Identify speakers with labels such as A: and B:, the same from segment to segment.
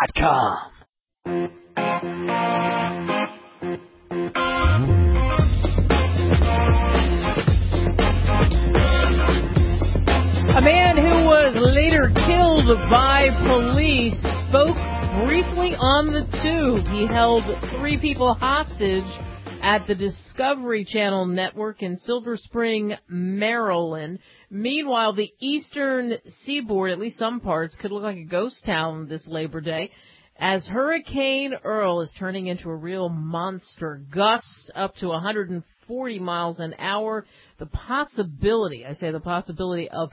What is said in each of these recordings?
A: A man who was later killed by police spoke briefly on the tube. He held 3 people hostage at the Discovery Channel network in Silver Spring, Maryland. Meanwhile, the eastern seaboard, at least some parts, could look like a ghost town this Labor Day, as Hurricane Earl is turning into a real monster. Gusts up to 140 miles an hour. The possibility of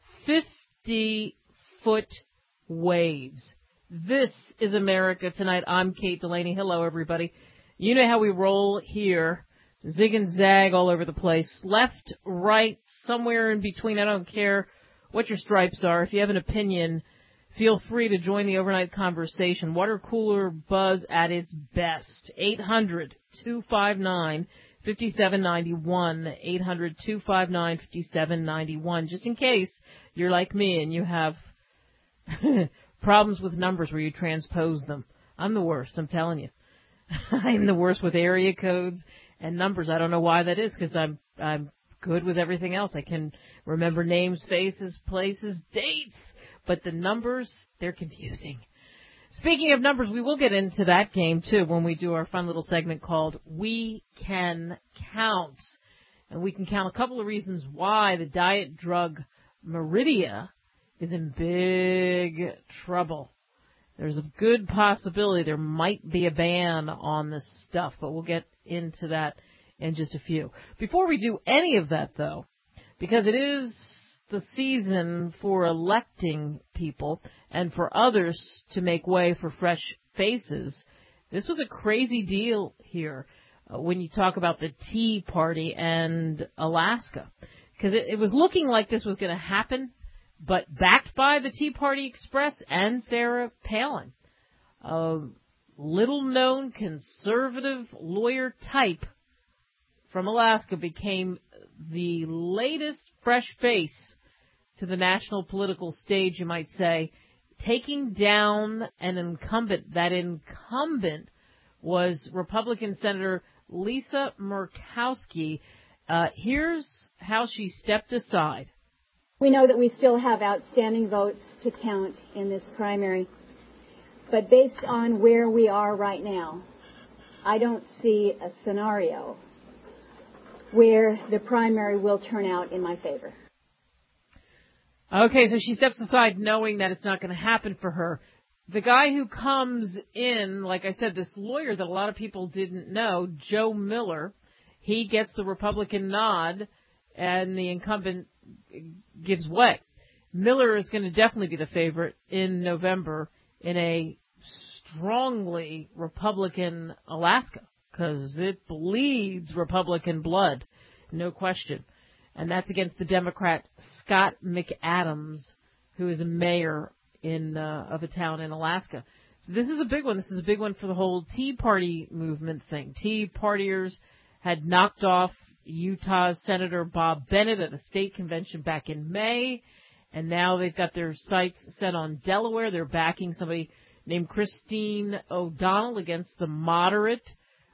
A: 50-foot waves. This is America Tonight. I'm Kate Delaney. Hello, everybody. You know how we roll here. Zig and zag all over the place. Left, right, somewhere in between. I don't care what your stripes are. If you have an opinion, feel free to join the overnight conversation. Water cooler buzz at its best. 800-259-5791. 800-259-5791. Just in case you're like me and you have problems with numbers where you transpose them. I'm the worst, I'm telling you. I'm the worst with area codes and numbers. I don't know why that is, because I'm good with everything else. I can remember names, faces, places, dates, but the numbers, they're confusing. Speaking of numbers, we will get into that game, too, when we do our fun little segment called We Can Count. And we can count a couple of reasons why the diet drug Meridia is in big trouble. There's a good possibility there might be a ban on this stuff, but we'll get into that in just a few. Before we do any of that, though, because it is the season for electing people and for others to make way for fresh faces, this was a crazy deal here when you talk about the Tea Party and Alaska. Because it was looking like this was going to happen, but backed by the Tea Party Express and Sarah Palin. A little-known conservative lawyer type from Alaska became the latest fresh face to the national political stage, you might say, taking down an incumbent. That incumbent was Republican Senator Lisa Murkowski. Here's how she stepped aside.
B: We know that we still have outstanding votes to count in this primary, but based on where we are right now, I don't see a scenario where the primary will turn out in my favor.
A: Okay, so she steps aside knowing that it's not going to happen for her. The guy who comes in, like I said, this lawyer that a lot of people didn't know, Joe Miller, he gets the Republican nod, and the incumbent gives way. Miller is going to definitely be the favorite in November in a strongly Republican Alaska, because it bleeds Republican blood, no question. And that's against the Democrat Scott McAdams, who is a mayor of a town in Alaska. So this is a big one. This is a big one for the whole Tea Party movement thing. Tea Partiers had knocked off Utah's Senator Bob Bennett at a state convention back in May, and now they've got their sights set on Delaware. They're backing somebody named Christine O'Donnell against the moderate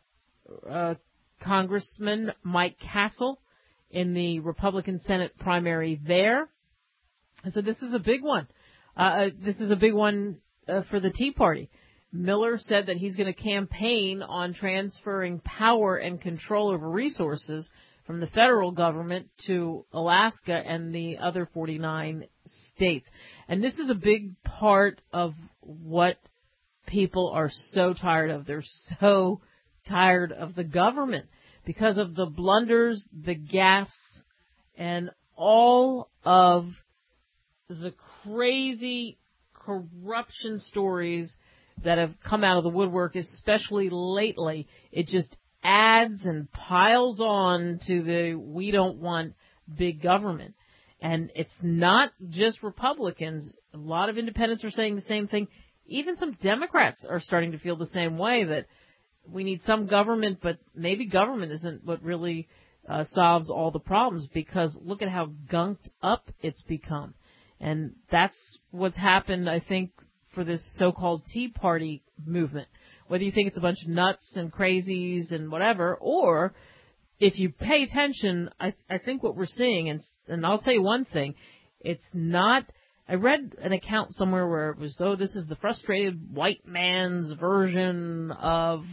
A: Congressman Mike Castle in the Republican Senate primary there. So this is a big one. This is a big one for the Tea Party. Miller said that he's going to campaign on transferring power and control over resources from the federal government to Alaska and the other 49 states. And this is a big part of what people are so tired of. They're so tired of the government because of the blunders, the gaffes, and all of the crazy corruption stories that have come out of the woodwork, especially lately. It just adds and piles on to the we don't want big government. And it's not just Republicans. A lot of independents are saying the same thing. Even some Democrats are starting to feel the same way, that we need some government, but maybe government isn't what really solves all the problems, because look at how gunked up it's become. And that's what's happened, I think, for this so-called Tea Party movement. Whether you think it's a bunch of nuts and crazies and whatever, or if you pay attention, I think what we're seeing, and I'll tell you one thing, it's not, I read an account somewhere where it was, this is the frustrated white man's version of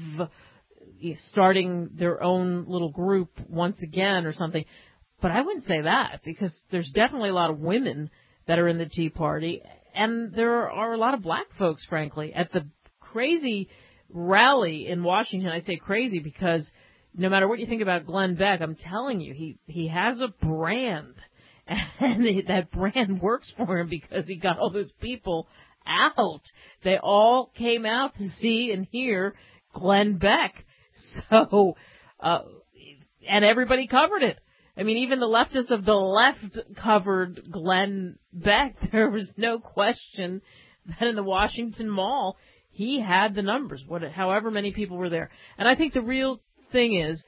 A: starting their own little group once again or something. But I wouldn't say that, because there's definitely a lot of women that are in the Tea Party, and there are a lot of black folks, frankly. At the crazy rally in Washington, I say crazy because no matter what you think about Glenn Beck, I'm telling you, he has a brand, and that brand works for him because he got all those people out. They all came out to see and hear Glenn Beck. So, and everybody covered it. I mean, even the leftists of the left covered Glenn Beck. There was no question that in the Washington Mall, he had the numbers, however many people were there. And I think the real thing is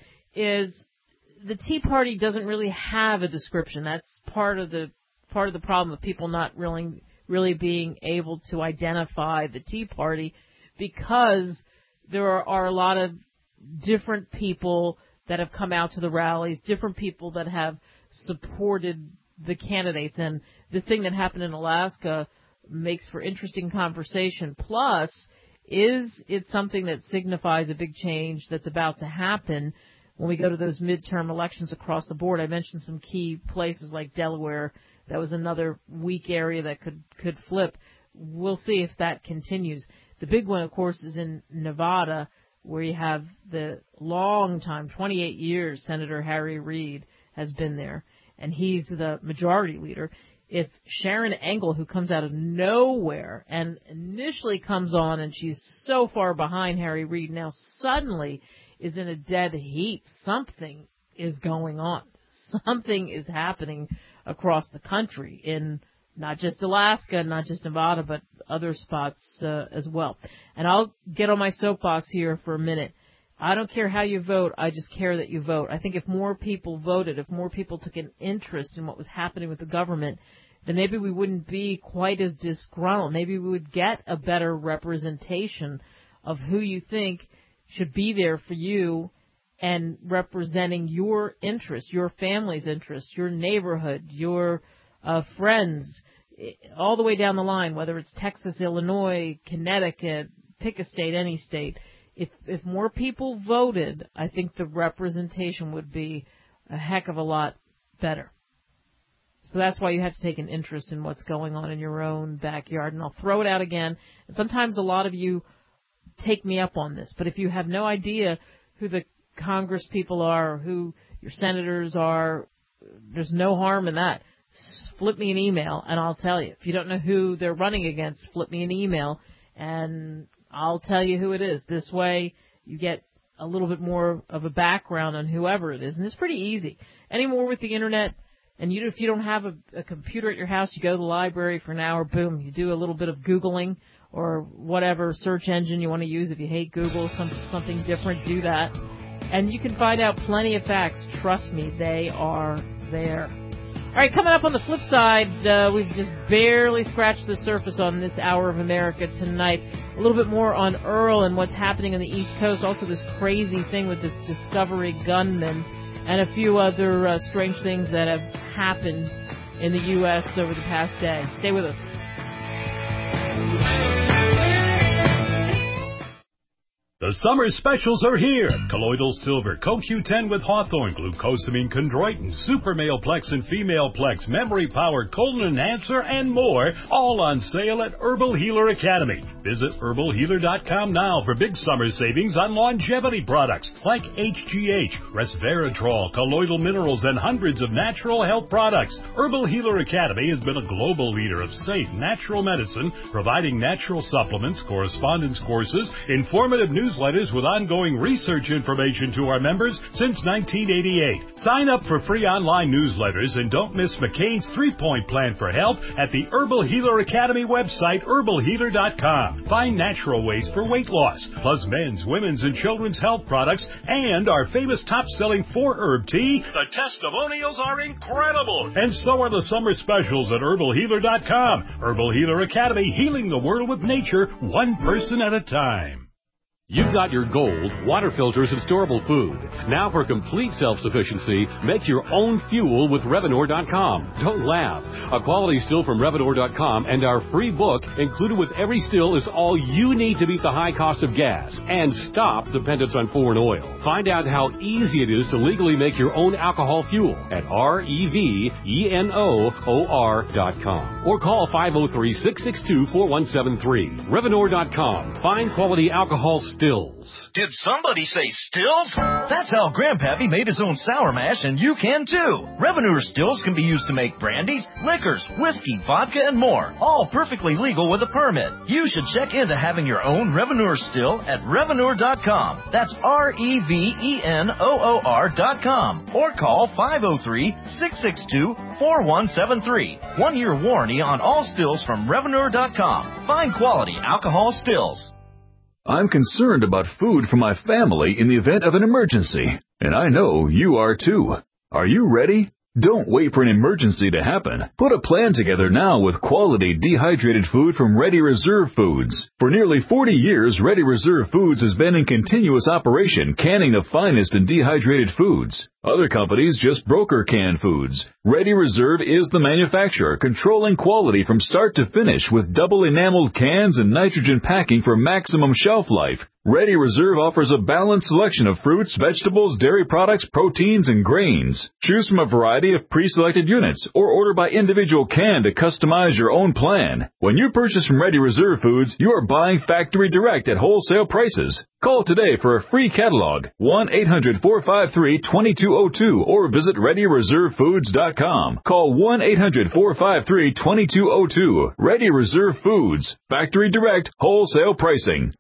A: the Tea Party doesn't really have a description. That's part of the problem of people not really being able to identify the Tea Party, because there are a lot of different people that have come out to the rallies, different people that have supported the candidates. And this thing that happened in Alaska makes for interesting conversation. Plus, is it something that signifies a big change that's about to happen when we go to those midterm elections across the board? I mentioned some key places like Delaware. That was another weak area that could flip. We'll see if that continues. The big one, of course, is in Nevada, where you have the long time, 28 years, Senator Harry Reid has been there, and he's the majority leader. If Sharon Engel, who comes out of nowhere and initially comes on and she's so far behind Harry Reid, now suddenly is in a dead heat, something is going on. Something is happening across the country in not just Alaska, not just Nevada, but other spots as well. And I'll get on my soapbox here for a minute. I don't care how you vote. I just care that you vote. I think if more people voted, if more people took an interest in what was happening with the government, then maybe we wouldn't be quite as disgruntled. Maybe we would get a better representation of who you think should be there for you and representing your interests, your family's interests, your neighborhood, your friends, all the way down the line, whether it's Texas, Illinois, Connecticut, pick a state, any state. If more people voted, I think the representation would be a heck of a lot better. So that's why you have to take an interest in what's going on in your own backyard. And I'll throw it out again. And sometimes a lot of you take me up on this, but if you have no idea who the Congress people are, who your senators are, there's no harm in that. Flip me an email and I'll tell you. If you don't know who they're running against, flip me an email and I'll tell you who it is. This way you get a little bit more of a background on whoever it is. And it's pretty easy. Anymore with the internet, and if you don't have a computer at your house, you go to the library for an hour, boom, you do a little bit of Googling or whatever search engine you want to use. If you hate Google, something different, do that. And you can find out plenty of facts. Trust me, they are there. All right, coming up on the flip side, we've just barely scratched the surface on this hour of America tonight. A little bit more on Earl and what's happening on the East Coast. Also this crazy thing with this Discovery gunman and a few other strange things that have happened in the U.S. over the past day. Stay with us.
C: The summer specials are here. Colloidal Silver, CoQ10 with Hawthorne, Glucosamine Chondroitin, Super Male Plex and Female Plex, Memory Power, Colon Enhancer, and more, all on sale at Herbal Healer Academy. Visit herbalhealer.com now for big summer savings on longevity products like HGH, Resveratrol, colloidal minerals, and hundreds of natural health products. Herbal Healer Academy has been a global leader of safe, natural medicine, providing natural supplements, correspondence courses, informative newsletters, newsletters with ongoing research information to our members since 1988. Sign up for free online newsletters and don't miss McCain's 3-point plan for health at the Herbal Healer Academy website, herbalhealer.com. Find natural ways for weight loss, plus men's, women's, and children's health products, and our famous top-selling 4-herb tea. The testimonials are incredible. And so are the summer specials at herbalhealer.com. Herbal Healer Academy, healing the world with nature, one person at a time.
D: You've got your gold, water filters, and storable food. Now for complete self-sufficiency, make your own fuel with Revenor.com. Don't laugh. A quality still from Revenor.com and our free book included with every still is all you need to beat the high cost of gas and stop dependence on foreign oil. Find out how easy it is to legally make your own alcohol fuel at REVENOOR.com or call 503-662-4173. Revenor.com. Find quality alcohol stills.
E: Did somebody say stills? That's how Grandpappy made his own sour mash, and you can too. Reveneur stills can be used to make brandies, liquors, whiskey, vodka, and more. All perfectly legal with a permit. You should check into having your own Reveneur still at Reveneur.com. That's REVENOOR.com. Or call 503-662-4173. 1-year warranty on all stills from Reveneur.com. Find quality alcohol stills.
F: I'm concerned about food for my family in the event of an emergency, and I know you are too. Are you ready? Don't wait for an emergency to happen. Put a plan together now with quality dehydrated food from Ready Reserve Foods. For nearly 40 years, Ready Reserve Foods has been in continuous operation, canning the finest in dehydrated foods. Other companies just broker canned foods. Ready Reserve is the manufacturer, controlling quality from start to finish with double enameled cans and nitrogen packing for maximum shelf life. Ready Reserve offers a balanced selection of fruits, vegetables, dairy products, proteins, and grains. Choose from a variety of pre-selected units or order by individual can to customize your own plan. When you purchase from Ready Reserve Foods, you are buying factory direct at wholesale prices. Call today for a free catalog, 1-800-453-2202, or visit ReadyReserveFoods.com. Call 1-800-453-2202. Ready Reserve Foods, factory direct, wholesale pricing.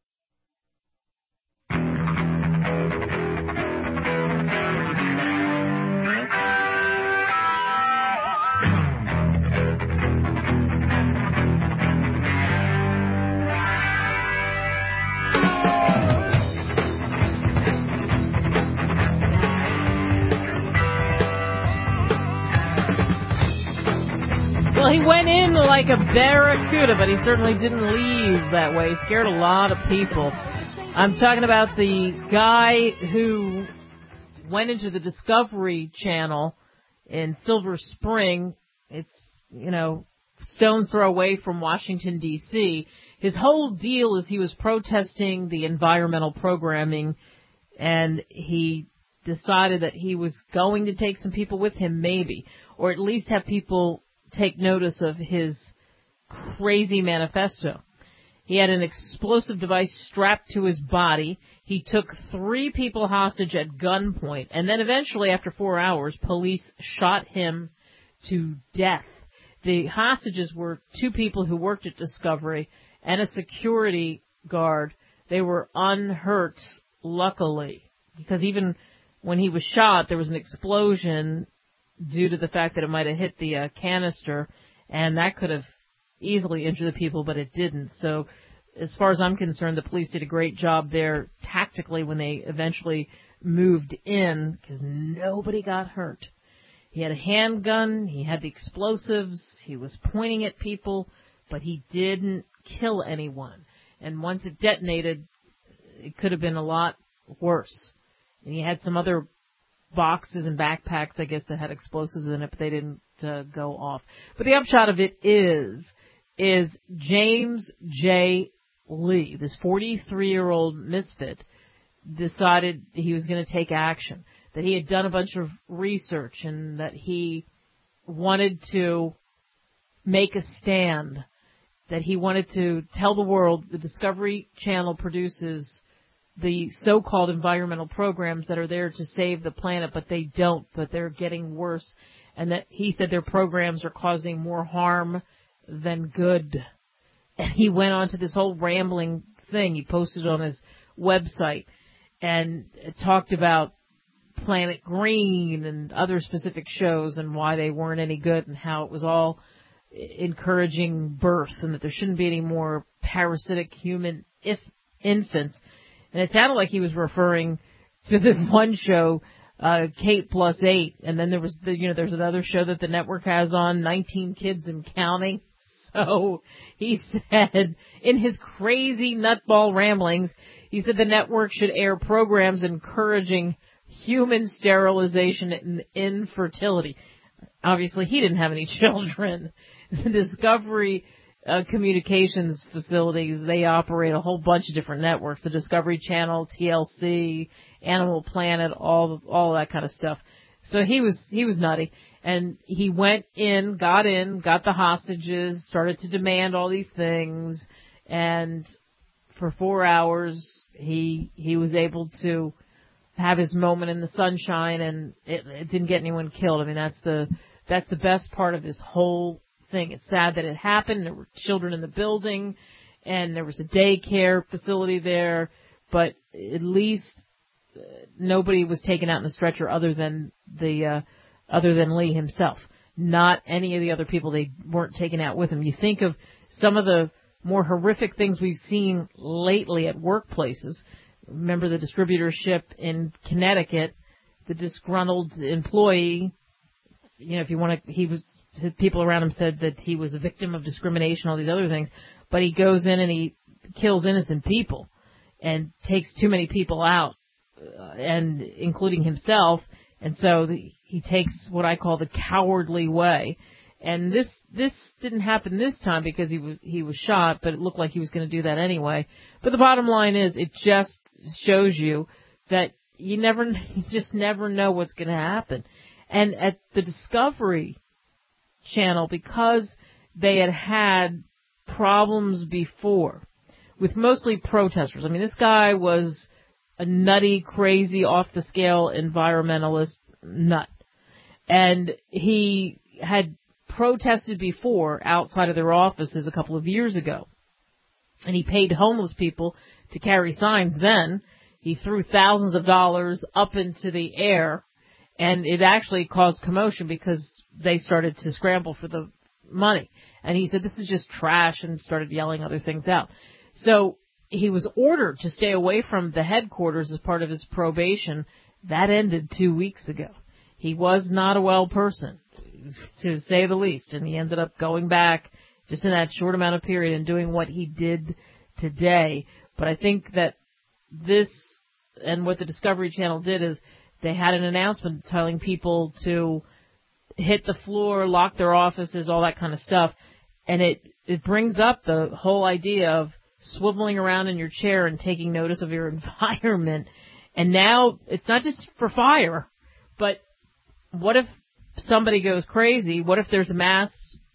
A: Well, he went in like a barracuda, but he certainly didn't leave that way. He scared a lot of people. I'm talking about the guy who went into the Discovery Channel in Silver Spring. It's, stone's throw away from Washington, D.C. His whole deal is he was protesting the environmental programming, and he decided that he was going to take some people with him, maybe, or at least have people take notice of his crazy manifesto. He had an explosive device strapped to his body. He took 3 people hostage at gunpoint, and then eventually, after 4 hours, police shot him to death. The hostages were 2 people who worked at Discovery and a security guard. They were unhurt, luckily, because even when he was shot, there was an explosion due to the fact that it might have hit the canister, and that could have easily injured the people, but it didn't. So as far as I'm concerned, the police did a great job there tactically when they eventually moved in, because nobody got hurt. He had a handgun, he had the explosives, he was pointing at people, but he didn't kill anyone. And once it detonated, it could have been a lot worse. And he had some other boxes and backpacks, I guess, that had explosives in it, but they didn't go off. But the upshot of it is James J. Lee, this 43-year-old misfit, decided he was going to take action, that he had done a bunch of research and that he wanted to make a stand, that he wanted to tell the world the Discovery Channel produces the so-called environmental programs that are there to save the planet, but they don't, but they're getting worse, and that he said their programs are causing more harm than good. And he went on to this whole rambling thing. He posted on his website and talked about Planet Green and other specific shows and why they weren't any good and how it was all encouraging birth and that there shouldn't be any more parasitic human infants. And it sounded like he was referring to the one show, Kate Plus 8, and then there was there's another show that the network has on, 19 Kids and Counting. So he said, in his crazy nutball ramblings, he said the network should air programs encouraging human sterilization and infertility. Obviously, he didn't have any children. The Discovery Communications facilities, they operate a whole bunch of different networks, the Discovery Channel, TLC, Animal Planet, all that kind of stuff. So he was nutty. And he went in, got the hostages, started to demand all these things, and for 4 hours he was able to have his moment in the sunshine, and it didn't get anyone killed. I mean, that's the best part of this whole thing. It's sad that it happened. There were children in the building, and there was a daycare facility there, but at least nobody was taken out in a stretcher other than Lee himself. Not any of the other people. They weren't taken out with him. You think of some of the more horrific things we've seen lately at workplaces. Remember the distributorship in Connecticut, the disgruntled employee, if you want to, people around him said that he was a victim of discrimination, all these other things, but he goes in and he kills innocent people and takes too many people out, and including himself, and so he takes what I call the cowardly way. And this didn't happen this time because he was shot, but it looked like he was going to do that anyway. But the bottom line is, it just shows you that you just never know what's going to happen. And at the Discovery Channel, because they had problems before with mostly protesters. I mean, this guy was a nutty, crazy, off-the-scale environmentalist nut. And he had protested before outside of their offices a couple of years ago. And he paid homeless people to carry signs then. He threw thousands of dollars up into the air, and it actually caused commotion because they started to scramble for the money. And he said, this is just trash, and started yelling other things out. So he was ordered to stay away from the headquarters as part of his probation. That ended 2 weeks ago. He was not a well person, to say the least, and he ended up going back just in that short amount of period and doing what he did today. But I think that this, and what the Discovery Channel did, is they had an announcement telling people to hit the floor, lock their offices, all that kind of stuff. And it brings up the whole idea of swiveling around in your chair and taking notice of your environment. And now it's not just for fire, but what if somebody goes crazy? What if there's a mass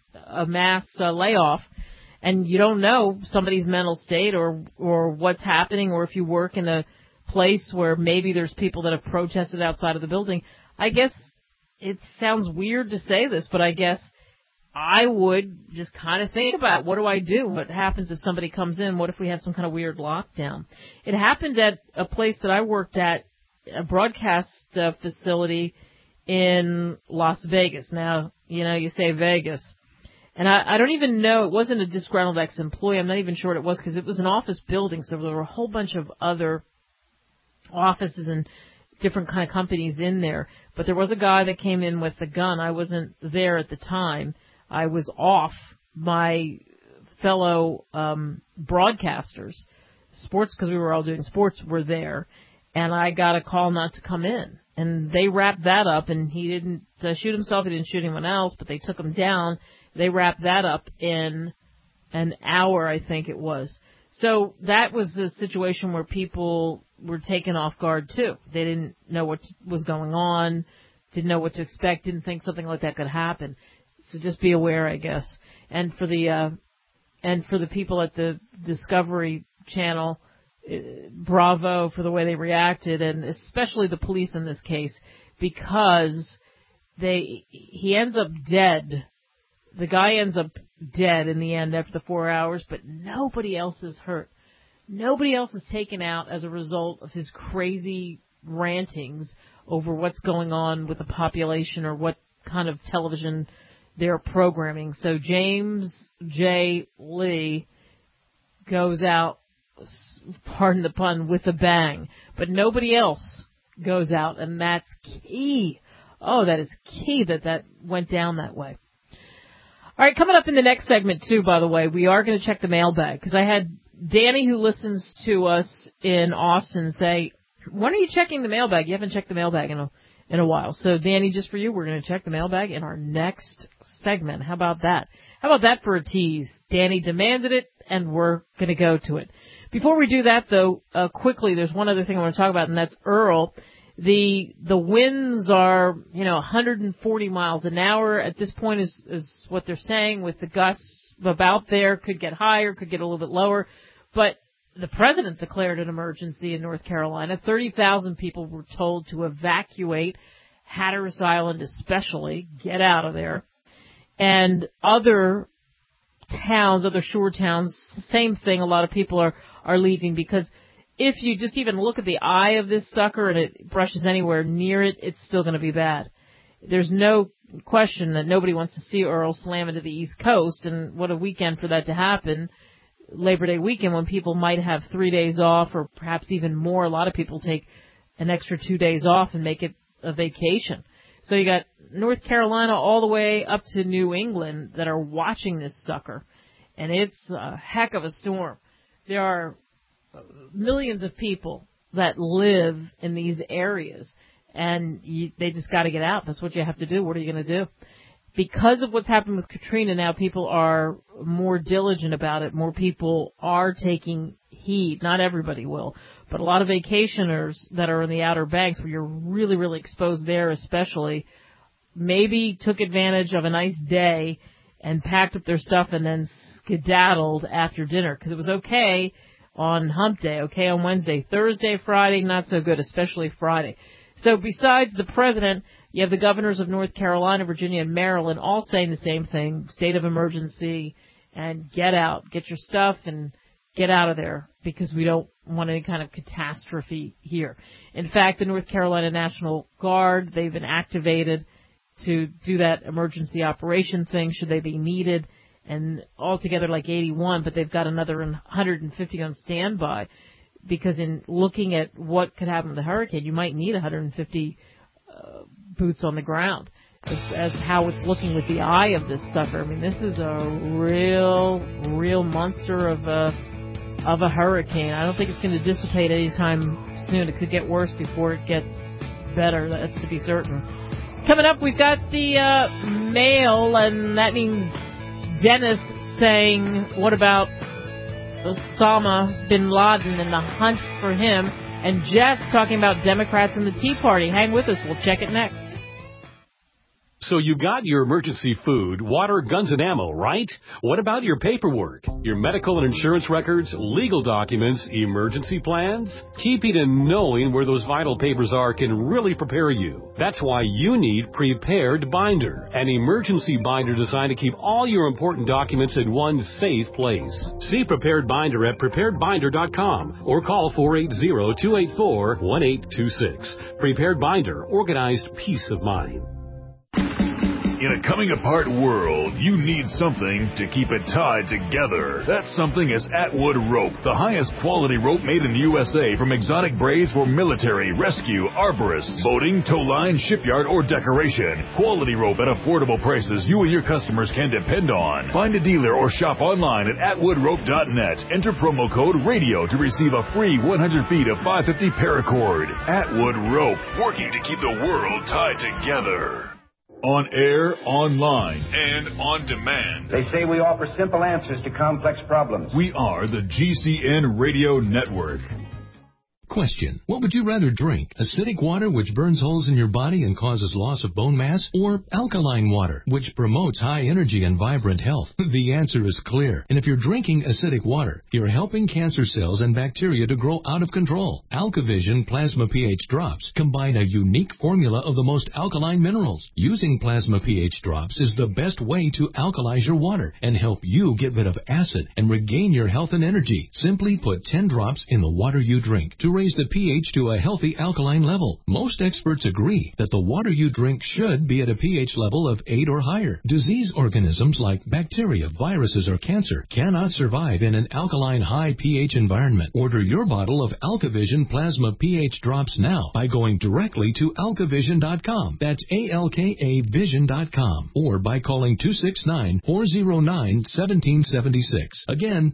A: layoff, and you don't know somebody's mental state or what's happening, or if you work in a place where maybe there's people that have protested outside of the building? I guess it sounds weird to say this, but I guess I would just kind of think about, what do I do? What happens if somebody comes in? What if we have some kind of weird lockdown? It happened at a place that I worked at, a broadcast facility in Las Vegas. Now, you say Vegas. And I don't even know, it wasn't a disgruntled ex-employee. I'm not even sure what it was, because it was an office building, so there were a whole bunch of other offices and different kind of companies in there. But there was a guy that came in with a gun. I wasn't there at the time. I was off. My fellow broadcasters, sports, because we were all doing sports, were there. And I got a call not to come in. And they wrapped that up, and he didn't shoot himself. He didn't shoot anyone else, but they took him down. They wrapped that up in an hour, I think it was. So that was a situation where people were taken off guard, too. They didn't know what was going on, didn't know what to expect, didn't think something like that could happen. So just be aware, I guess. And for the people at the Discovery Channel, bravo for the way they reacted, and especially the police in this case, because he ends up dead. The guy ends up dead in the end after the 4 hours, but nobody else is hurt. Nobody else is taken out as a result of his crazy rantings over what's going on with the population or what kind of television they're programming. So James J. Lee goes out, pardon the pun, with a bang. But nobody else goes out, and that's key. Oh, that is key that went down that way. All right, coming up in the next segment, too, by the way, we are going to check the mailbag, because I had Danny, who listens to us in Austin, say, when are you checking the mailbag? You haven't checked the mailbag in a while. So, Danny, just for you, we're going to check the mailbag in our next segment. How about that? How about that for a tease? Danny demanded it, and we're going to go to it. Before we do that, though, quickly, there's one other thing I want to talk about, and that's Earl. The winds are, 140 miles an hour at this point is what they're saying, with the gusts about there. Could get higher, could get a little bit lower. But the president declared an emergency in North Carolina. 30,000 people were told to evacuate, Hatteras Island especially, get out of there. And other towns, other shore towns, same thing. A lot of people are leaving, because if you just even look at the eye of this sucker and it brushes anywhere near it, it's still going to be bad. There's no question that nobody wants to see Earl slam into the East Coast, and what a weekend for that to happen. Labor Day weekend, when people might have 3 days off or perhaps even more. A lot of people take an extra 2 days off and make it a vacation. So you got North Carolina all the way up to New England that are watching this sucker, and it's a heck of a storm. There are millions of people that live in these areas, and they just got to get out. That's what you have to do. What are you going to do? Because of what's happened with Katrina now, people are more diligent about it. More people are taking heed. Not everybody will, but a lot of vacationers that are in the Outer Banks, where you're really, really exposed there especially, maybe took advantage of a nice day and packed up their stuff and then skedaddled after dinner, because it was okay on hump day, okay on Wednesday. Thursday, Friday, not so good, especially Friday. So besides the president, you have the governors of North Carolina, Virginia, and Maryland all saying the same thing, state of emergency, and get out. Get your stuff and get out of there, because we don't want any kind of catastrophe here. In fact, the North Carolina National Guard, they've been activated to do that emergency operation thing should they be needed, and altogether like 81, but they've got another 150 on standby, because in looking at what could happen with the hurricane, you might need 150 boots on the ground as how it's looking with the eye of this sucker. I mean, this is a real monster of a hurricane. I don't think it's going to dissipate anytime soon. It could get worse before it gets better. That's to be certain. Coming up, we've got the mail, and that means Dennis saying, what about Osama bin Laden and the hunt for him? And Jeff talking about Democrats and the Tea Party. Hang with us. We'll check it next.
D: So you got your emergency food, water, guns, and ammo, right? What about your paperwork? Your medical and insurance records, legal documents, emergency plans? Keeping and knowing where those vital papers are can really prepare you. That's why you need Prepared Binder, an emergency binder designed to keep all your important documents in one safe place. See Prepared Binder at preparedbinder.com or call 480-284-1826. Prepared Binder, organized peace of mind.
F: In a coming-apart world, you need something to keep it tied together. That something is Atwood Rope, the highest quality rope made in the USA, from exotic braids for military, rescue, arborists, boating, tow line, shipyard, or decoration. Quality rope at affordable prices you and your customers can depend on. Find a dealer or shop online at atwoodrope.net. Enter promo code RADIO to receive a free 100 feet of 550 paracord. Atwood Rope, working to keep the world tied together. On air, online, and on demand.
G: They say we offer simple answers to complex problems.
F: We are the GCN Radio Network.
G: Question: what would you rather drink? Acidic water, which burns holes in your body and causes loss of bone mass, or alkaline water, which promotes high energy and vibrant health? The answer is clear. And if you're drinking acidic water, you're helping cancer cells and bacteria to grow out of control. AlkaVision Plasma pH Drops combine a unique formula of the most alkaline minerals. Using Plasma pH Drops is the best way to alkalize your water and help you get rid of acid and regain your health and energy. Simply put 10 drops in the water you drink to raise the pH to a healthy alkaline level. Most experts agree that the water you drink should be at a pH level of 8 or higher. Disease organisms like bacteria, viruses, or cancer cannot survive in an alkaline high pH environment. Order your bottle of AlkaVision Plasma pH Drops now by going directly to alkavision.com. That's ALKAvision.com. Or by calling 269-409-1776. Again,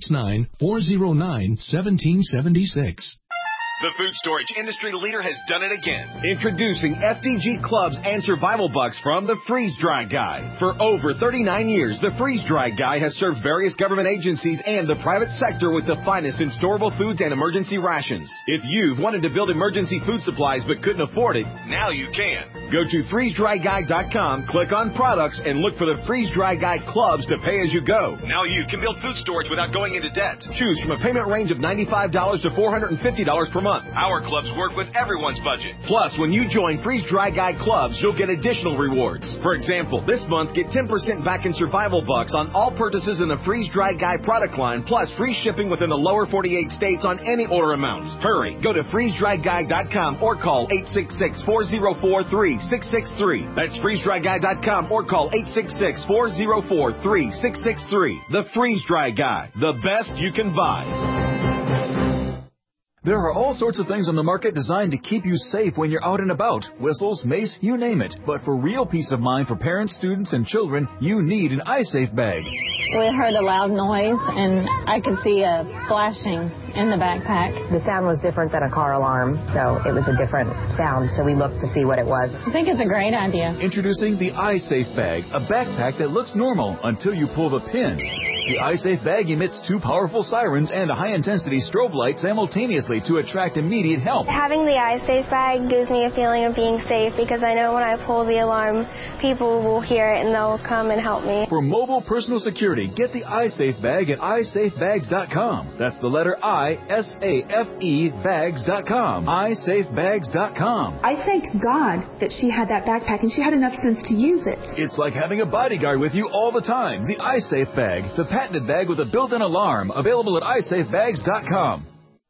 G: 269-409-1776.
H: The food storage industry leader has done it again. Introducing FDG Clubs and Survival Bucks from the Freeze Dry Guy. For over 39 years, the Freeze Dry Guy has served various government agencies and the private sector with the finest in storable foods and emergency rations. If you've wanted to build emergency food supplies but couldn't afford it, now you can. Go to freezedryguy.com, click on products, and look for the Freeze Dry Guy Clubs to pay as you go. Now you can build food storage without going into debt. Choose from a payment range of $95 to $450 per month. Our clubs work with everyone's budget. Plus, when you join Freeze Dry Guy Clubs, you'll get additional rewards. For example, this month, get 10% back in Survival Bucks on all purchases in the Freeze Dry Guy product line, plus free shipping within the lower 48 states on any order amount. Hurry, go to freezedryguy.com or call 866-404-3663. That's freezedryguy.com or call 866-404-3663. The Freeze Dry Guy, the best you can buy.
F: There are all sorts of things on the market designed to keep you safe when you're out and about. Whistles, mace, you name it. But for real peace of mind for parents, students, and children, you need an iSafe bag.
I: We heard a loud noise, and I could see a flashing in the backpack.
J: The sound was different than a car alarm, so it was a different sound, so we looked to see what it was.
I: I think it's a great idea.
F: Introducing the iSafe bag, a backpack that looks normal until you pull the pin. The iSafe bag emits 2 powerful sirens and a high-intensity strobe light simultaneously to attract immediate help.
K: Having the iSafe bag gives me a feeling of being safe because I know when I pull the alarm, people will hear it and they'll come and help me.
F: For mobile personal security, get the iSafe bag at isafebags.com. That's the letter I, S-A-F-E, bags.com. isafebags.com.
L: I thank God that she had that backpack and she had enough sense to use it.
F: It's like having a bodyguard with you all the time. The iSafe bag, the patented bag with a built-in alarm, available at isafebags.com.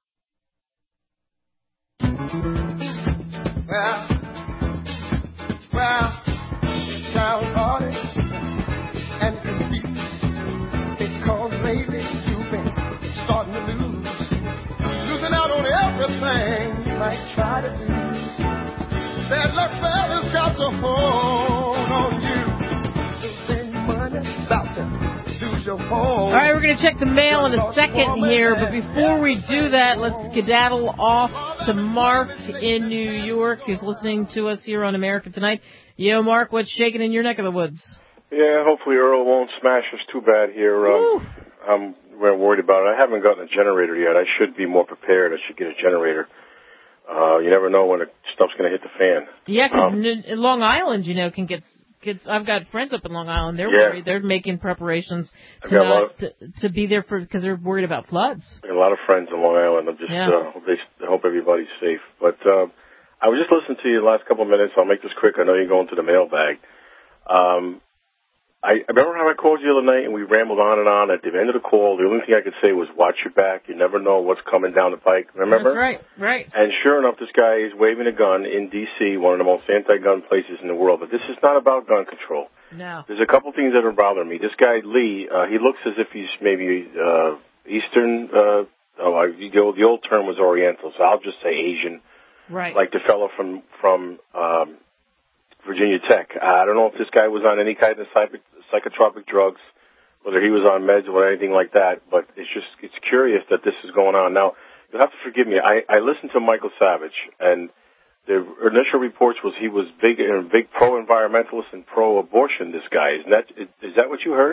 M: Well, child party and confused because lately you've been starting to losing out on everything you might try to do. Bad luck fella's got to hold on you. Losing money, about to lose your home.
A: All right, we're going to check the mail in a second here, but before we do that, let's skedaddle off to Mark in New York, who's listening to us here on America Tonight. Yo, Mark, what's shaking in your neck of the woods?
N: Yeah, hopefully Earl won't smash us too bad here. I'm worried about it. I haven't gotten a generator yet. I should be more prepared. I should get a generator. You never know when stuff's going to hit the fan.
A: Yeah, because Long Island, can get. I've got friends up in Long Island. They're worried. They're making preparations to be there because they're worried about floods.
N: I got a lot of friends in Long Island. I'm just hope everybody's safe. But I was just listening to you the last couple of minutes. I'll make this quick. I know you're going to the mailbag. I remember how I called you the other night and we rambled on and on. At the end of the call, the only thing I could say was watch your back. You never know what's coming down the pike. Remember?
A: That's right.
N: And sure enough, this guy is waving a gun in D.C., one of the most anti-gun places in the world. But this is not about gun control.
A: No.
N: There's a couple things that are bothering me. This guy, Lee, he looks as if he's maybe Eastern. The old term was Oriental, so I'll just say Asian.
A: Right.
N: Like the fellow from Virginia Tech. I don't know if this guy was on any kind of psychotropic drugs, whether he was on meds or anything like that, but it's curious that this is going on. Now, you'll have to forgive me. I listened to Michael Savage, and the initial reports was he was big pro-environmentalist and pro-abortion, this guy. Is that what you heard?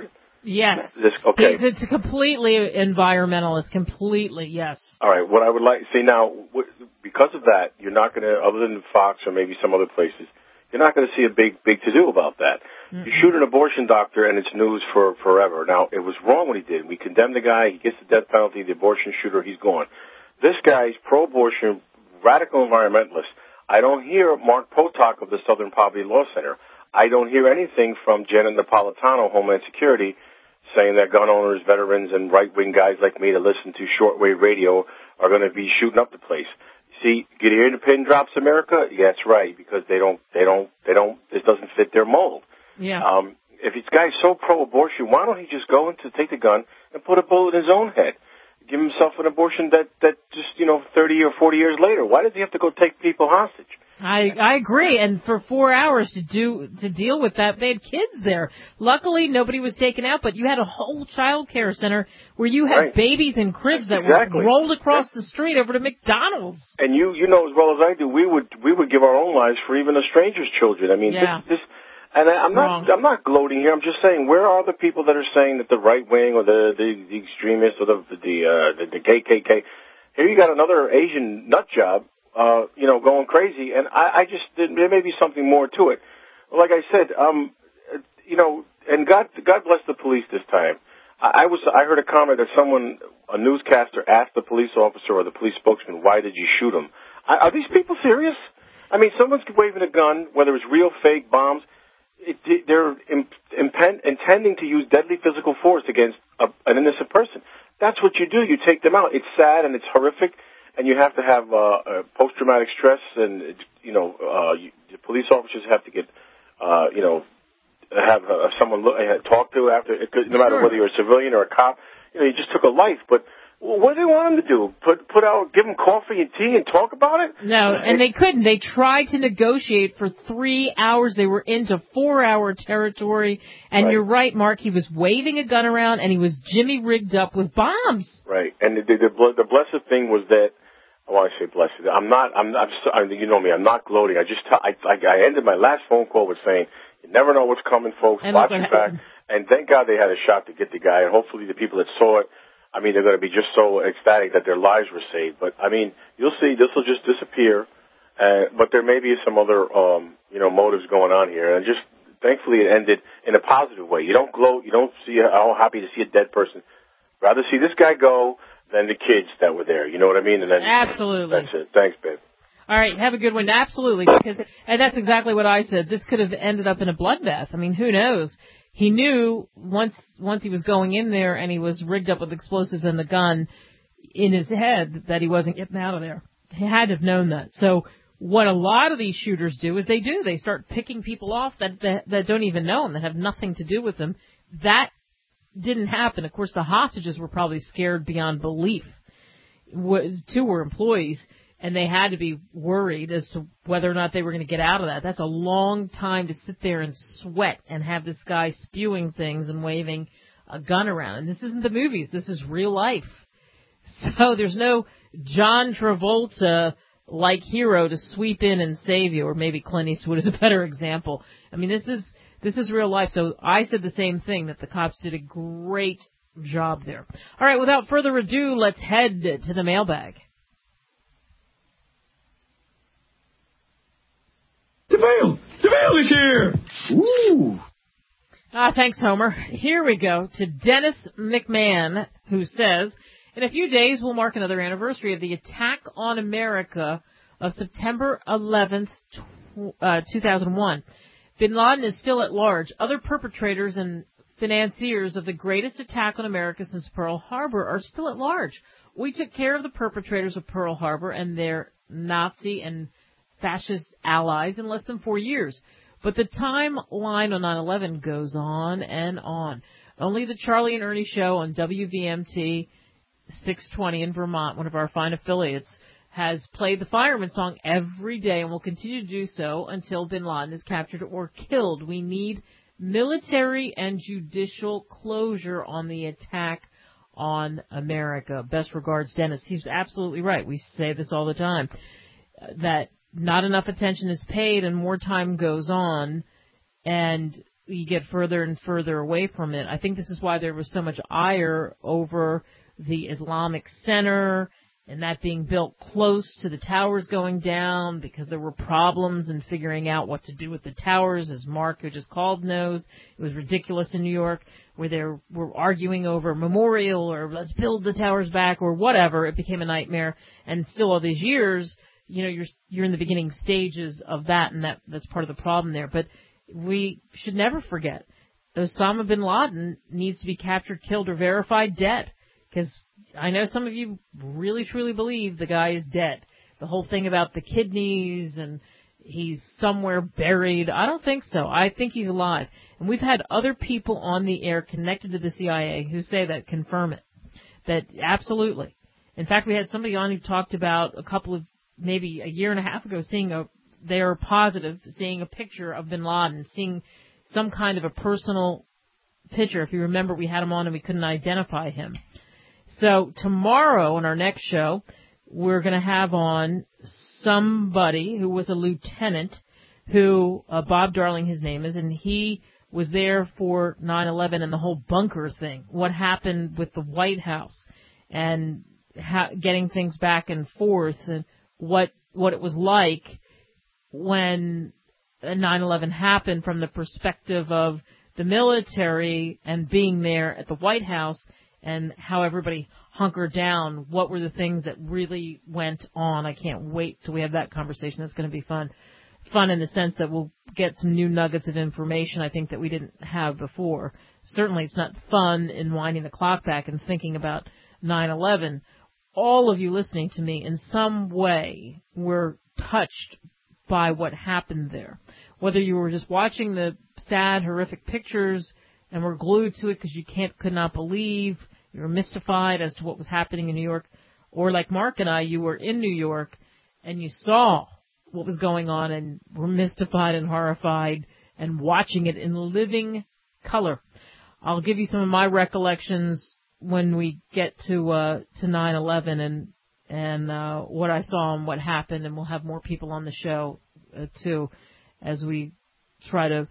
A: Yes.
N: Okay.
A: It's a completely environmentalist, completely, yes.
N: All right, what I would like, see now, because of that, you're not going to, other than Fox or maybe some other places, you're not going to see a big to-do about that. Mm-hmm. You shoot an abortion doctor and it's news for forever. Now, it was wrong what he did. We condemned the guy, he gets the death penalty, the abortion shooter, he's gone. This guy's pro-abortion, radical environmentalist. I don't hear Mark Potok of the Southern Poverty Law Center. I don't hear anything from Janet Napolitano, Homeland Security, saying that gun owners, veterans, and right-wing guys like me that listen to shortwave radio are going to be shooting up the place. See, get here the pin drops America? Yeah, that's right, because this doesn't fit their mold.
A: Yeah.
N: If this guy's so pro-abortion, why don't he just go in to take the gun and put a bullet in his own head? Give himself an abortion that just, 30 or 40 years later. Why does he have to go take people hostage?
A: I agree, and for 4 hours to deal with that, they had kids there. Luckily, nobody was taken out, but you had a whole child care center where you had babies in cribs that were rolled across the street over to McDonald's.
N: And you know as well as I do, we would give our own lives for even a stranger's children. I mean, this. And I'm not gloating here. I'm just saying, where are the people that are saying that the right wing or the extremists or the KKK? Here you got another Asian nut job, going crazy. And I just there may be something more to it. Like I said, and God bless the police this time. I heard a comment that a newscaster asked the police officer or the police spokesman, "Why did you shoot him?" Are these people serious? I mean, someone's waving a gun, whether it's real, fake, bombs. They're intending to use deadly physical force against an innocent person. That's what you do. You take them out. It's sad and it's horrific, and you have to have post-traumatic stress, and the police officers have to get, have someone talk to after. No matter whether you're a civilian or a cop, you just took a life, but. What do they want them to do? Give them coffee and tea and talk about it?
A: No, and they couldn't. They tried to negotiate for 3 hours. They were into 4-hour territory. And You're right, Mark. He was waving a gun around, and he was Jimmy rigged up with bombs.
N: Right. And the blessed thing was that. I want to say blessed. You know me. I'm not gloating. I ended my last phone call with saying, "You never know what's coming, folks. Watch your back." And thank God they had a shot to get the guy. And hopefully the people that saw it. I mean, they're going to be just so ecstatic that their lives were saved. But, I mean, you'll see this will just disappear. But there may be some other, motives going on here. And just, thankfully, it ended in a positive way. You don't gloat. You don't see how happy to see a dead person. Rather see this guy go than the kids that were there. You know what I mean? And then
A: absolutely.
N: That's it. Thanks, babe.
A: All right. Have a good one. Absolutely. And that's exactly what I said. This could have ended up in a bloodbath. I mean, who knows? He knew once he was going in there and he was rigged up with explosives and the gun in his head that he wasn't getting out of there. He had to have known that. So what a lot of these shooters do is they start picking people off that don't even know them, that have nothing to do with them. That didn't happen. Of course, the hostages were probably scared beyond belief. Two were employees. And they had to be worried as to whether or not they were going to get out of that. That's a long time to sit there and sweat and have this guy spewing things and waving a gun around. And this isn't the movies. This is real life. So there's no John Travolta-like hero to sweep in and save you, or maybe Clint Eastwood is a better example. I mean, this is real life. So I said the same thing, that the cops did a great job there. All right, without further ado, let's head to the mailbag.
O: DeVale is here! Woo!
A: Thanks, Homer. Here we go to Dennis McMahon, who says, in a few days we'll mark another anniversary of the attack on America of September 11th, 2001. Bin Laden is still at large. Other perpetrators and financiers of the greatest attack on America since Pearl Harbor are still at large. We took care of the perpetrators of Pearl Harbor and their Nazi and fascist allies in less than 4 years. But the timeline on 9/11 goes on and on. Only the Charlie and Ernie show on WVMT 620 in Vermont, one of our fine affiliates, has played the fireman song every day and will continue to do so until Bin Laden is captured or killed. We need military and judicial closure on the attack on America. Best regards, Dennis. He's absolutely right. We say this all the time, that not enough attention is paid and more time goes on, and you get further and further away from it. I think this is why there was so much ire over the Islamic Center and that being built close to the towers going down, because there were problems in figuring out what to do with the towers, as Mark, who just called, knows. It was ridiculous in New York, where they were arguing over a memorial or let's build the towers back or whatever. It became a nightmare. And still all these years, you're in the beginning stages of that, and that's part of the problem there. But we should never forget, Osama bin Laden needs to be captured, killed, or verified dead. Because I know some of you really, truly believe the guy is dead. The whole thing about the kidneys and he's somewhere buried, I don't think so. I think he's alive. And we've had other people on the air connected to the CIA who say that, confirm it. That absolutely. In fact, we had somebody on who talked about maybe a year and a half ago, they are positive, seeing a picture of bin Laden, seeing some kind of a personal picture. If you remember, we had him on and we couldn't identify him. So tomorrow on our next show, we're going to have on somebody who was a lieutenant who, Bob Darling his name is, and he was there for 9/11 and the whole bunker thing. What happened with the White House and getting things back and forth, and what it was like when 9/11 happened from the perspective of the military and being there at the White House, and how everybody hunkered down. What were the things that really went on? I can't wait till we have that conversation. That's going to be fun. Fun in the sense that we'll get some new nuggets of information, I think, that we didn't have before. Certainly it's not fun in winding the clock back and thinking about 9/11. All of you listening to me in some way were touched by what happened there. Whether you were just watching the sad, horrific pictures and were glued to it because you could not believe, you were mystified as to what was happening in New York, or like Mark and I, you were in New York and you saw what was going on and were mystified and horrified and watching it in living color. I'll give you some of my recollections when we get to 9/11 and what I saw and what happened, and we'll have more people on the show too, as we try to,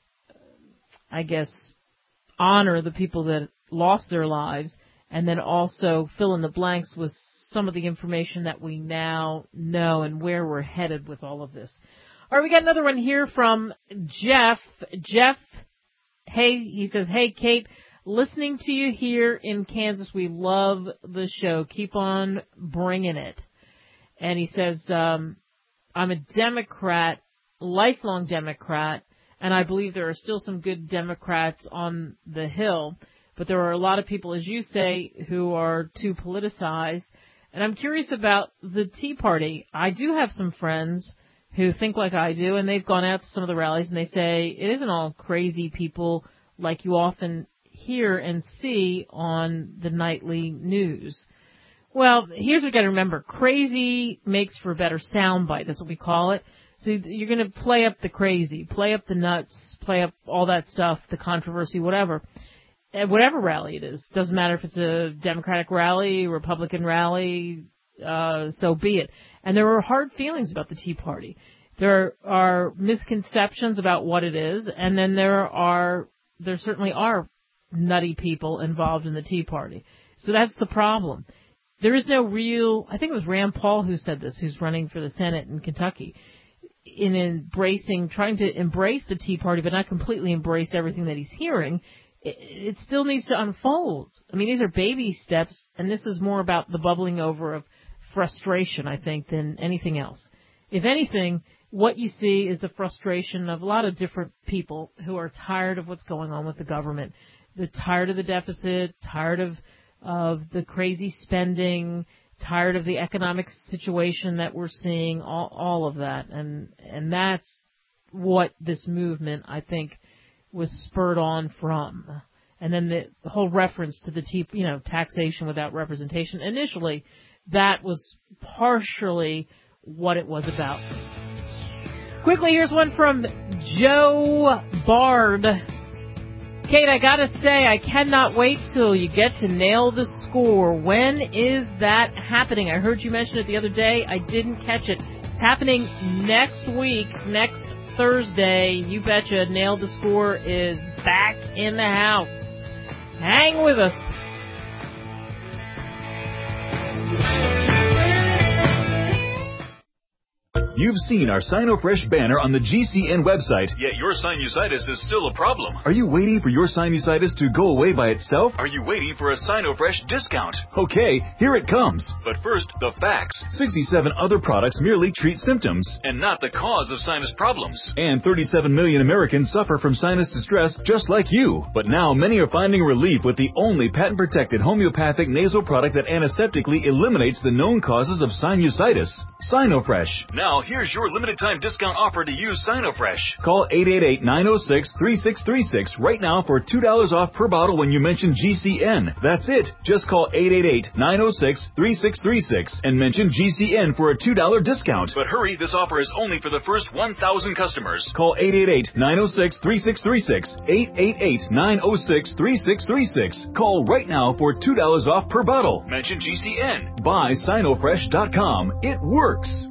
A: I guess, honor the people that lost their lives, and then also fill in the blanks with some of the information that we now know and where we're headed with all of this. All right, we got another one here from Jeff. Jeff, hey, he says, hey, Kate, listening to you here in Kansas, we love the show. Keep on bringing it. And he says, I'm a Democrat, lifelong Democrat, and I believe there are still some good Democrats on the Hill, but there are a lot of people, as you say, who are too politicized. And I'm curious about the Tea Party. I do have some friends who think like I do, and they've gone out to some of the rallies, and they say it isn't all crazy people like you often hear and see on the nightly news. Well, here's what you got to remember. Crazy makes for a better soundbite. That's what we call it. So you're going to play up the crazy, play up the nuts, play up all that stuff, the controversy, whatever. At whatever rally it is. Doesn't matter if it's a Democratic rally, Republican rally, so be it. And there are hard feelings about the Tea Party. There are misconceptions about what it is, and then there certainly are nutty people involved in the Tea Party. So that's the problem. There is no real, I think it was Rand Paul who said this, who's running for the Senate in Kentucky, trying to embrace the Tea Party, but not completely embrace everything that he's hearing. It still needs to unfold. I mean, these are baby steps, and this is more about the bubbling over of frustration, I think, than anything else. If anything, what you see is the frustration of a lot of different people who are tired of what's going on with the government. They're tired of the deficit, tired of the crazy spending, tired of the economic situation that we're seeing, all of that. And that's what this movement, I think, was spurred on from. And then the whole reference to the taxation without representation. Initially, that was partially what it was about. Quickly, here's one from Joe Bard. Kate, I gotta say, I cannot wait till you get to nail the score. When is that happening? I heard you mention it the other day. I didn't catch it. It's happening next week, next Thursday. You Betcha Nailed the Score is back in the house. Hang with us.
F: You've seen our SinoFresh banner on the GCN website.
P: Yet your sinusitis is still a problem.
F: Are you waiting for your sinusitis to go away by itself?
P: Are you waiting for a SinoFresh discount?
F: Okay, here it comes.
P: But first, the facts.
F: 67 other products merely treat symptoms.
P: And not the cause of sinus problems.
F: And 37 million Americans suffer from sinus distress just like you. But now many are finding relief with the only patent-protected homeopathic nasal product that antiseptically eliminates the known causes of sinusitis. SinoFresh.
P: Now, here's your limited-time discount offer to use SinoFresh.
F: Call 888-906-3636 right now for $2 off per bottle when you mention GCN. That's it. Just call 888-906-3636 and mention GCN for a $2 discount.
P: But hurry, this offer is only for the first 1,000 customers.
F: Call 888-906-3636. 888-906-3636. Call right now for $2 off per bottle.
P: Mention GCN.
F: Buy SinoFresh.com. It works.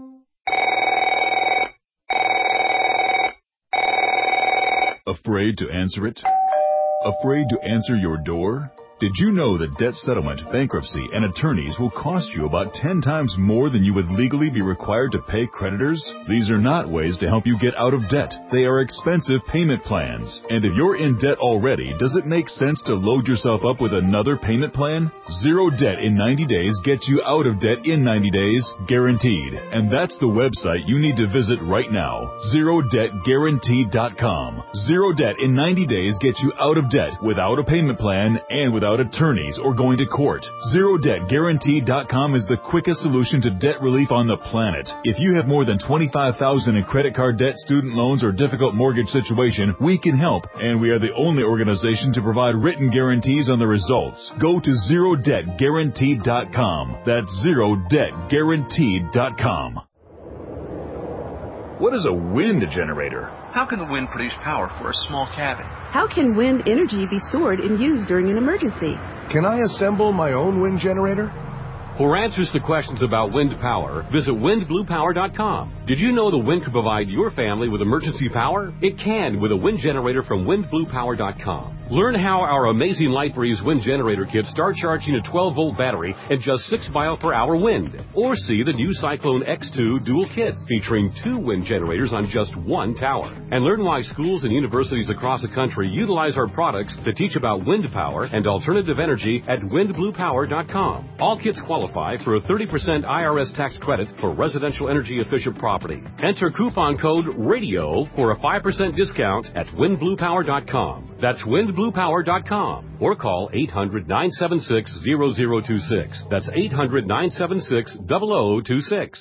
F: Afraid to answer it? Afraid to answer your door? Did you know that debt settlement, bankruptcy, and attorneys will cost you about 10 times more than you would legally be required to pay creditors? These are not ways to help you get out of debt. They are expensive payment plans. And if you're in debt already, does it make sense to load yourself up with another payment plan? Zero debt in 90 days gets you out of debt in 90 days, guaranteed. And that's the website you need to visit right now. ZeroDebtGuaranteed.com. Zero debt in 90 days gets you out of debt without a payment plan and without attorneys or going to court. ZeroDebtGuaranteed.com is the quickest solution to debt relief on the planet. If you have more than $25,000 in credit card debt, student loans, or difficult mortgage situation, we can help, and we are the only organization to provide written guarantees on the results. Go to ZeroDebtGuaranteed.com. That's ZeroDebtGuaranteed.com. What is a wind generator?
Q: How can the wind produce power for a small cabin?
R: How can wind energy be stored and used during an emergency?
S: Can I assemble my own wind generator?
D: For answers to questions about wind power, visit windbluepower.com. Did you know the wind could provide your family with emergency power? It can with a wind generator from windbluepower.com. Learn how our amazing LightBreeze wind generator kits start charging a 12-volt battery at just 6 mile-per-hour wind. Or see the new Cyclone X2 dual kit featuring 2 wind generators on just 1 tower. And learn why schools and universities across the country utilize our products to teach about wind power and alternative energy at windbluepower.com. All kits qualify for a 30% IRS tax credit for residential energy efficient property. Enter coupon code RADIO for a 5% discount at windbluepower.com. That's windbluepower.com or call 800-976-0026. That's 800-976-0026.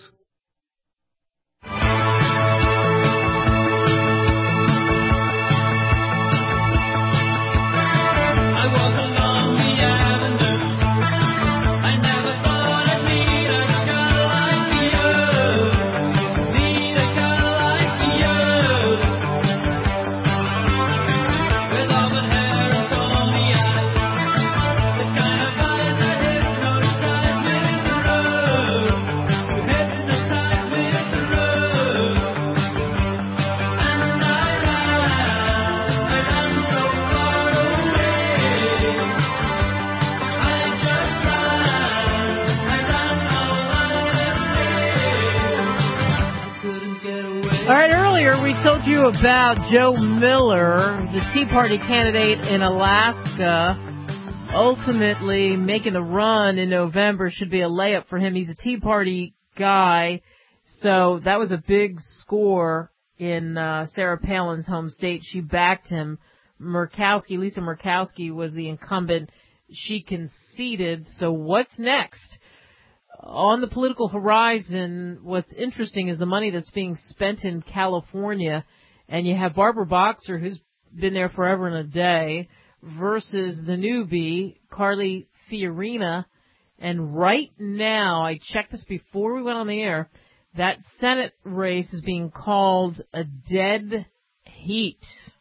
A: All right, earlier we told you about Joe Miller, the Tea Party candidate in Alaska, ultimately making the run in November. Should be a layup for him. He's a Tea Party guy, so that was a big score in Sarah Palin's home state. She backed him. Lisa Murkowski was the incumbent. She conceded. So what's next? On the political horizon, what's interesting is the money that's being spent in California, and you have Barbara Boxer, who's been there forever and a day, versus the newbie, Carly Fiorina. And right now, I checked this before we went on the air, that Senate race is being called a dead heat.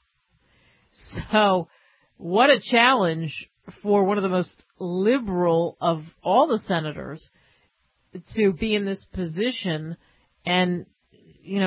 A: So, what a challenge for one of the most liberal of all the senators to be in this position. And, you know, in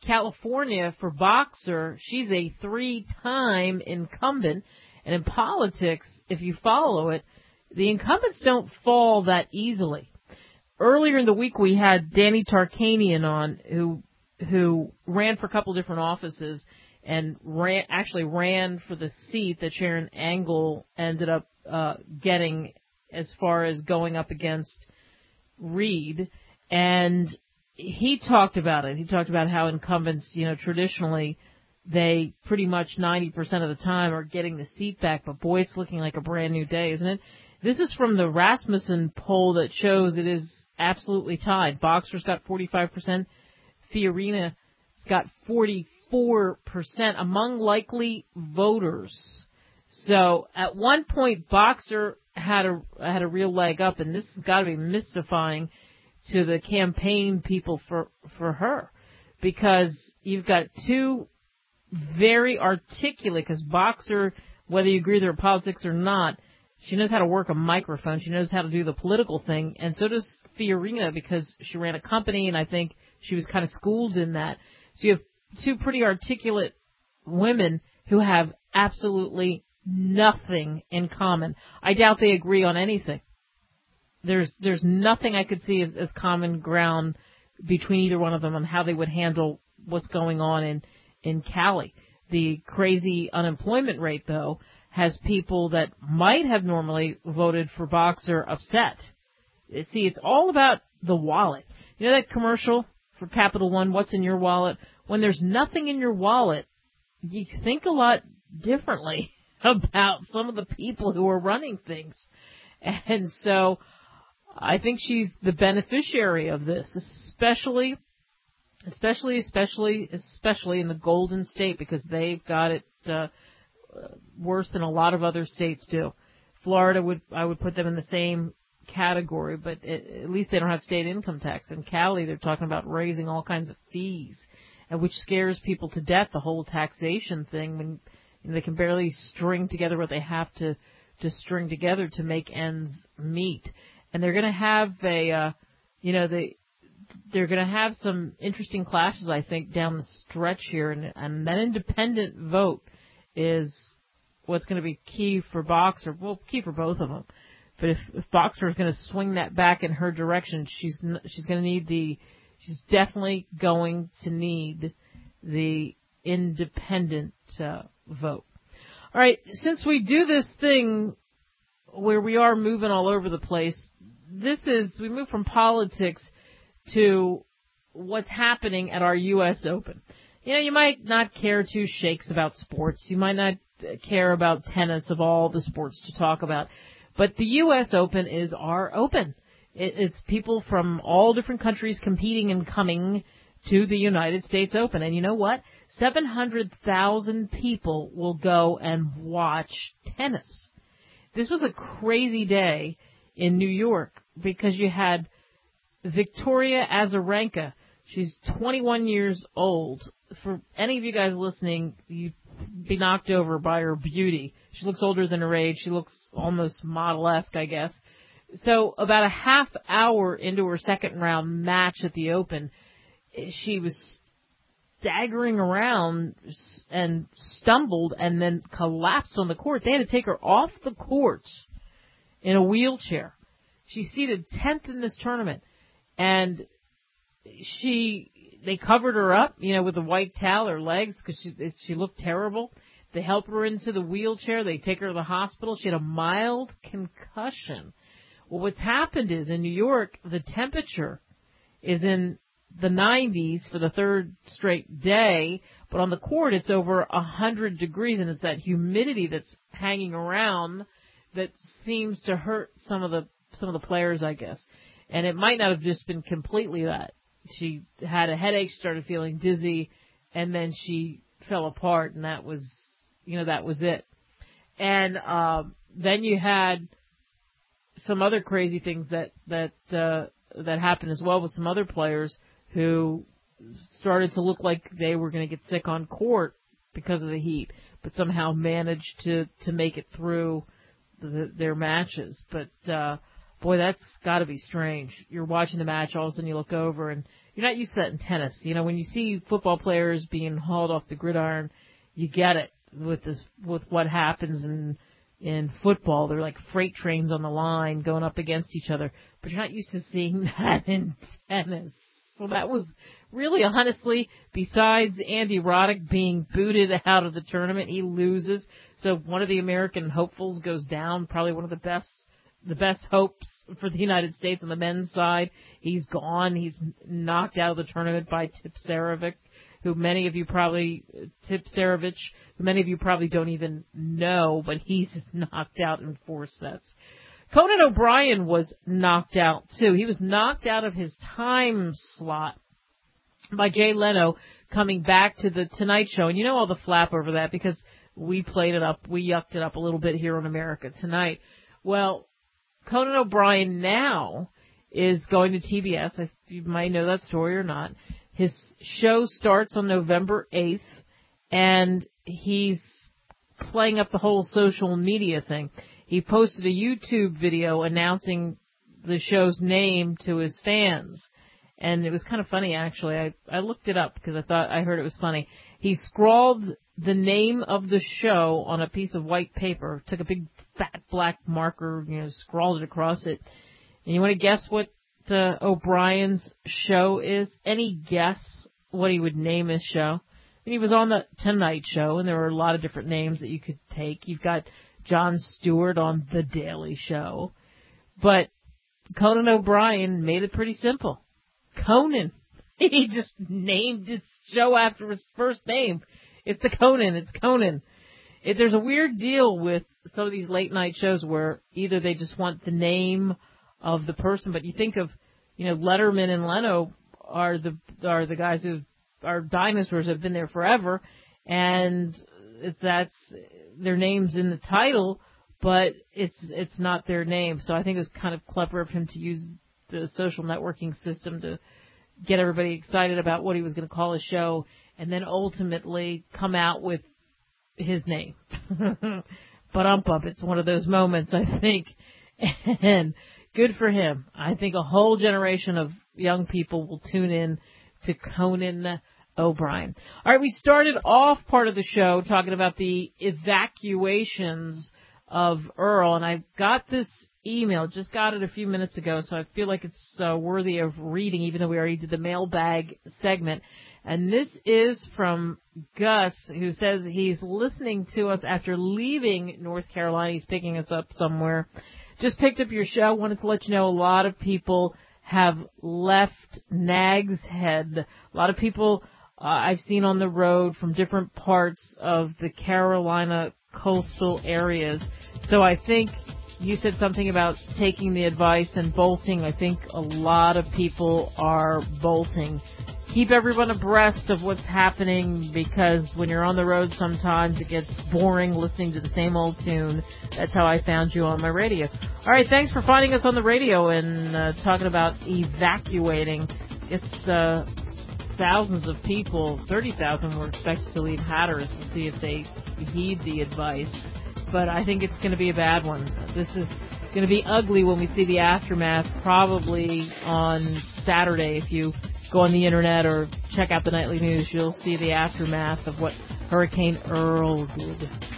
A: California, for Boxer, she's a 3-time incumbent. And in politics, if you follow it, the incumbents don't fall that easily. Earlier in the week, we had Danny Tarkanian on, who ran for a couple different offices and ran for the seat that Sharon Angle ended up getting as far as going up against Reed. And he talked about it. He talked about how incumbents, traditionally, they pretty much 90% of the time are getting the seat back. But boy, it's looking like a brand new day, isn't it? This is from the Rasmussen poll that shows it is absolutely tied. Boxer's got 45%. Fiorina's got 44% among likely voters. So at one point, Boxer had a real leg up, and this has got to be mystifying to the campaign people for her, because you've got two very articulate, because Boxer, whether you agree with her politics or not, she knows how to work a microphone. She knows how to do the political thing, and so does Fiorina, because she ran a company, and I think she was kind of schooled in that. So you have two pretty articulate women who have absolutely nothing in common. I doubt they agree on anything. There's nothing I could see as common ground between either one of them on how they would handle what's going on in Cali. The crazy unemployment rate, though, has people that might have normally voted for Boxer upset. See, it's all about the wallet. You know that commercial for Capital One, what's in your wallet? When there's nothing in your wallet, you think a lot differently about some of the people who are running things. And so I think she's the beneficiary of this, especially in the Golden State, because they've got it worse than a lot of other states do. Florida, I would put them in the same category, but at least they don't have state income tax. In Cali, they're talking about raising all kinds of fees, and which scares people to death, the whole taxation thing, when they can barely string together what they have to string together to make ends meet. And they're going to have they're going to have some interesting clashes, I think, down the stretch here, and that independent vote is what's going to be key for Boxer. Well, key for both of them. But if Boxer is going to swing that back in her direction, she's definitely going to need the independent vote. All right, since we do this thing where we are moving all over the place, we move from politics to what's happening at our U.S. Open. You might not care two shakes about sports. You might not care about tennis, of all the sports to talk about. But the U.S. Open is our Open. It's people from all different countries competing and coming to the United States Open. And you know what? 700,000 people will go and watch tennis. This was a crazy day in New York because you had Victoria Azarenka. She's 21 years old. For any of you guys listening, you'd be knocked over by her beauty. She looks older than her age. She looks almost model-esque, I guess. So about a half hour into her second round match at the Open, she was staggering around and stumbled and then collapsed on the court. They had to take her off the court in a wheelchair. She's seeded 10th in this tournament, and they covered her up, with a white towel, her legs, because she looked terrible. They help her into the wheelchair. They take her to the hospital. She had a mild concussion. Well, what's happened is in New York, the temperature is in the 90s for the third straight day, but on the court it's over 100 degrees, and it's that humidity that's hanging around that seems to hurt some of the players, I guess. And it might not have just been completely that. She had a headache, she started feeling dizzy, and then she fell apart, and that was it. And then you had some other crazy things that happened as well with some other players who started to look like they were going to get sick on court because of the heat, but somehow managed to make it through their matches. But boy, that's got to be strange. You're watching the match, all of a sudden you look over, and you're not used to that in tennis. You know, when you see football players being hauled off the gridiron, you get it with what happens in football. They're like freight trains on the line going up against each other, but you're not used to seeing that in tennis. So that was really, honestly, besides Andy Roddick being booted out of the tournament, he loses. So one of the American hopefuls goes down, probably one of the best hopes for the United States on the men's side. He's gone. He's knocked out of the tournament by Tipsarevic, who many of you probably don't even know, but he's knocked out in 4 sets. Conan O'Brien was knocked out, too. He was knocked out of his time slot by Jay Leno coming back to the Tonight Show. And you know all the flap over that because we yucked it up a little bit here on America Tonight. Well, Conan O'Brien now is going to TBS. You might know that story or not. His show starts on November 8th, and he's playing up the whole social media thing. He posted a YouTube video announcing the show's name to his fans. And it was kind of funny, actually. I looked it up because I heard it was funny. He scrawled the name of the show on a piece of white paper, took a big fat black marker, scrawled it across it. And you want to guess what O'Brien's show is? Any guess what he would name his show? I mean, he was on the Tonight Show, and there were a lot of different names that you could take. You've got Jon Stewart on The Daily Show. But Conan O'Brien made it pretty simple. Conan. He just named his show after his first name. It's Conan. There's a weird deal with some of these late night shows where either they just want the name of the person, but you think of, Letterman and Leno are the guys who are dinosaurs, have been there forever, and that's their names in the title, but it's not their name. So I think it was kind of clever of him to use the social networking system to get everybody excited about what he was going to call his show, and then ultimately come out with his name. But it's one of those moments, I think, and good for him. I think a whole generation of young people will tune in to Conan O'Brien. All right, we started off part of the show talking about the evacuations of Earl, and I got this email, just got it a few minutes ago, so I feel like it's worthy of reading, even though we already did the mailbag segment. And this is from Gus, who says he's listening to us after leaving North Carolina. He's picking us up somewhere. Just picked up your show. Wanted to let you know a lot of people have left Nags Head. A lot of people I've seen on the road from different parts of the Carolina coastal areas. So I think you said something about taking the advice and bolting. I think a lot of people are bolting. Keep everyone abreast of what's happening, because when you're on the road sometimes it gets boring listening to the same old tune. That's how I found you on my radio. All right, thanks for finding us on the radio and talking about evacuating. It's thousands of people, 30,000 were expected to leave Hatteras. We'll see if they heed the advice. But I think it's going to be a bad one. This is going to be ugly when we see the aftermath, probably on Saturday. If you go on the internet or check out the nightly news, you'll see the aftermath of what Hurricane Earl did.